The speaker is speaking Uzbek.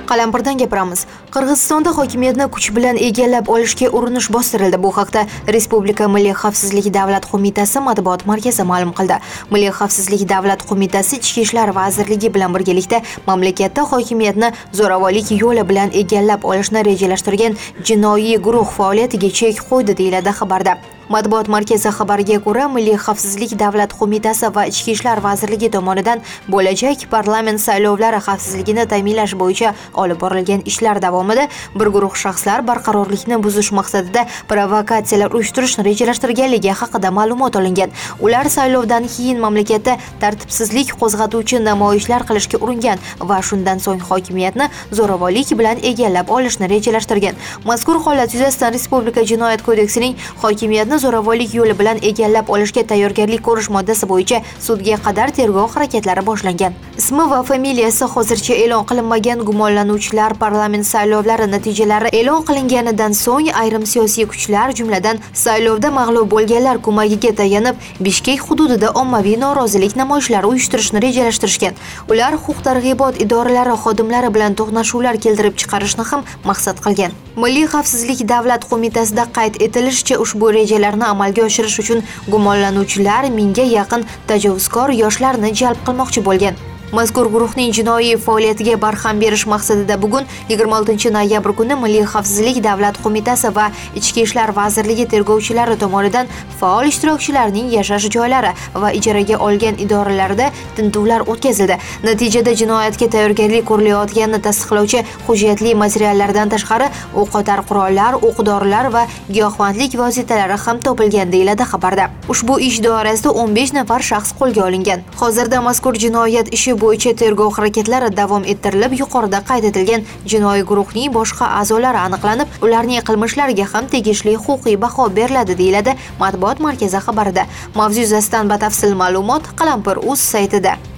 Qalampirdan gapiramiz. Qirg'izistonda hokimiyatni kuch bilan egallab olishga urinish bostirildi. Bu haqda Respublika Milliy xavfsizlik davlat qo'mitasi matbuot markazi ma'lum qildi. Milliy xavfsizlik davlat qo'mitasi Ichki ishlar vazirligi bilan birgalikda mamlakatda hokimiyatni zo'ravonlik yo'li bilan egallab olishni rejalashtirgan jinoiy guruh faoliyatiga chek qo'ydi, deyiladi xabarda. Matbuot markazi xabariga ko'ra, Milliy xavfsizlik davlat qo'mitasi va Ichki ishlar vazirligi tomonidan bo'lajak parlament saylovlari xavfsizligini ta'minlash bo'yicha olib borilgan ishlar davomida bir guruh shaxslar barqarorlikni buzish maqsadida provokatsiyalar uyushtirishni rejalashtirganligi haqida ma'lumot olingan. Ular saylovdan keyin mamlakatda tartibsizlik qo'zg'atuvchi namoyishlar qilishga uringan va shundan so'ng hokimiyatni zo'ravonlik bilan egallab olishni rejalashtirgan. Mazkur holat yuzasidan Respublika Jinoyat kodeksining hokimiyatni zo'ravonlik yo'li bilan egallab olishga tayyorgarlik ko'rish moddasi bo'yicha sudga qadar tergov harakatlari boshlangan. Ismi va familiyasi hozircha e'lon qilinmagan gumonlanuvchilar parlament saylovlari natijalari e'lon qilinganidan so'ng ayrim siyosiy kuchlar, jumladan saylovda mag'lub bo'lganlar ko'magiga tayanib, Bishkek hududida ommaviy norozilik namoyishlari uyushtirishni rejalashtirishgan. Ular huquq-targ'ibot idoralari xodimlari bilan to'qnashuvlar keltirib chiqarishni ham maqsad qilgan. Milliy xavfsizlik davlat qo'mitasida qayd etilishicha, ushbu rejalarni amalga oshirish uchun gumonlanuvchilar mingga yaqin tajovuzkor yoshlarni jalb qilmoqchi bo'lgan. Mazkur guruhning jinoiy faoliyatiga barham berish maqsadida bugun 26 noyabr kuni Milliy xavfsizlik davlat qo'mitasi va Ichki ishlar vazirligi tergovchilari tomonidan faol ishtirokchilarning yashash joylari va ijaraga olgan idoralarida tintuvlar o'tkazildi. Natijada jinoyatga tayyorgarlik ko'rilayotganini tasdiqlovchi hujjatli materiallardan tashqari o'qotar qurollar, o'q-dorilar va giyohvandlik vositalari ham topilgan, deyiladi xabarda. Ushbu ish doirasida 15 nafar shaxs qo'lga olingan. Hozirda mazkur jinoyat ishi bo'yicha tergov harakatlari davom ettirilib, yuqorida qayd etilgan jinoiy guruhning boshqa a'zolari aniqlanib, ularning qilmishlariga ham tegishli huquqiy baho beriladi, deyiladi matbuot markazi xabarida. Mavzu yuzasidan batafsil ma'lumot Qalampir.uz saytida.